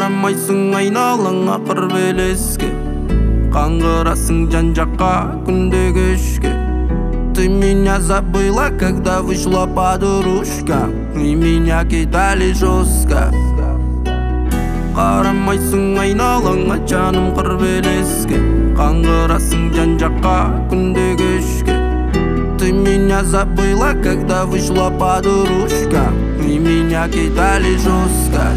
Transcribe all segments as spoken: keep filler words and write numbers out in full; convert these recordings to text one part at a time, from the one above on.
Қарамайсың айналаңа қыр белеске, қаңғырасың жан жаққа күнде кешке. Ты меня забыла, когда вышла подружка, и меня кидали жестко. Қарамайсың айналаңа жаным қыр белеске, қаңғырасың жан жаққа күнде кешке. Ты меня забыла, когда вышла подружка, и меня кидали жестко.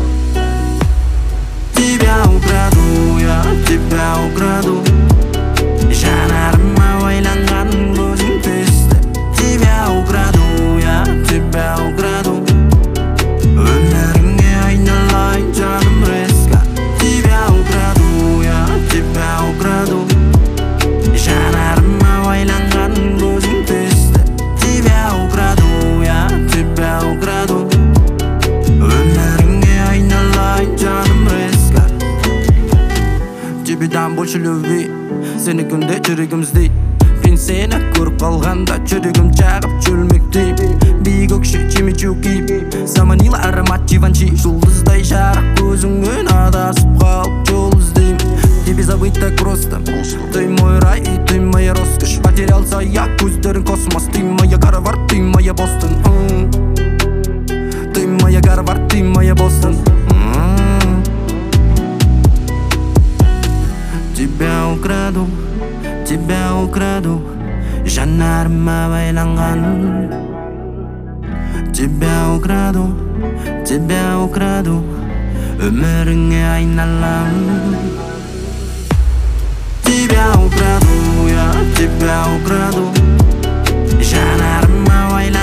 Тебя украду, я тебя украду, жанарыма байланған көзің түсті. Тебя украду, я тебя украду, өміріңе айналайын жаным резко. Тебя украду, я тебя украду, жанарыма байланған көзің түсті. Тебя украду, я тебя украду, өміріңе айналайын жаным резко. Тебе дам больше любви, сені күнде жүрегім іздейді. Мен сені көріп қалғанда жүрегім жағып жүрмектейм. Биік өкше чемечу киіп, заманила аромат Живанши. Жұлдыздай жарық көзіңмен адасып қалып жол іздейм. Тебе забыть так просто, ты мой рай и ты моя роскошь. Потерялся я, көздерің космос. Ты моя Гарвард, ты моя Бостон. Ты моя Гарвард, ты моя Бостон. Тебя украду, тебя украду, жанарыма байланған. Тебя украду, тебя украду, өміріңе айналам. Тебя украду, я тебя украду, жанарыма байланған.